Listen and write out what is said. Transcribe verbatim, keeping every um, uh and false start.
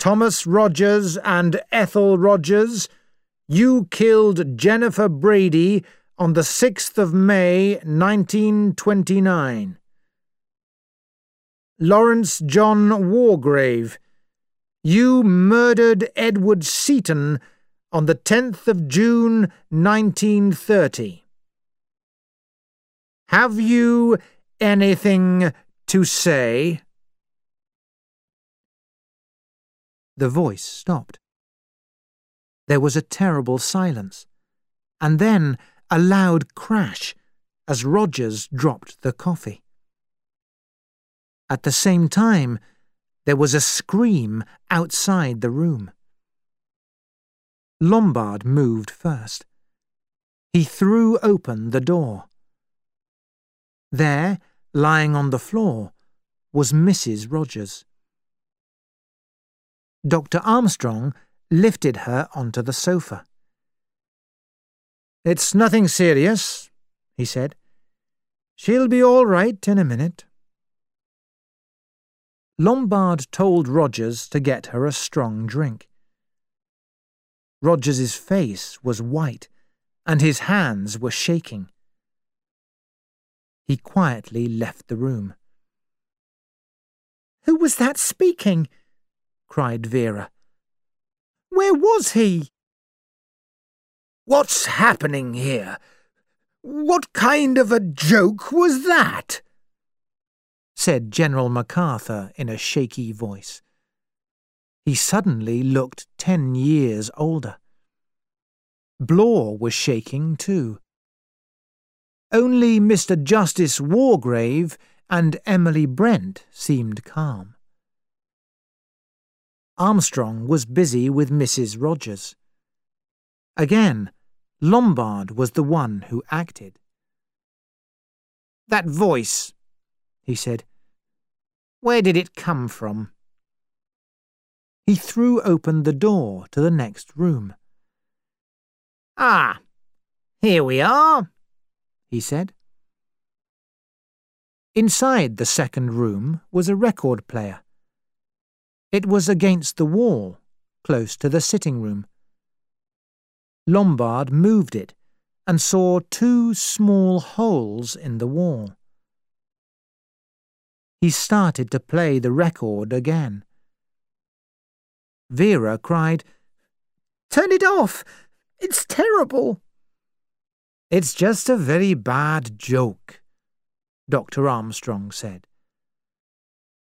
Thomas Rogers and Ethel Rogers, you killed Jennifer Brady on the sixth of May, nineteen twenty-nine. Lawrence John Wargrave, you murdered Edward Seaton on the tenth of June, nineteen thirty. Have you anything to say? The voice stopped. There was a terrible silence, and then a loud crash as Rogers dropped the coffee. At the same time, there was a scream outside the room. Lombard moved first. He threw open the door. There, lying on the floor, was Missus Rogers. Doctor Armstrong lifted her onto the sofa. "It's nothing serious," he said. "She'll be all right in a minute." Lombard told Rogers to get her a strong drink. Rogers's face was white, and his hands were shaking. He quietly left the room. "Who was that speaking?" cried Vera. "Where was he?" "What's happening here? What kind of a joke was that?" said General MacArthur in a shaky voice. He suddenly looked ten years older. Blore was shaking too. Only Mister Justice Wargrave and Emily Brent seemed calm. Armstrong was busy with Missus Rogers. Again, Lombard was the one who acted. "That voice," he said. "Where did it come from?" He threw open the door to the next room. "Ah, here we are," he said. Inside the second room was a record player. It was against the wall, close to the sitting room. Lombard moved it and saw two small holes in the wall. He started to play the record again. Vera cried, "Turn it off! It's terrible!" "It's just a very bad joke," Doctor Armstrong said.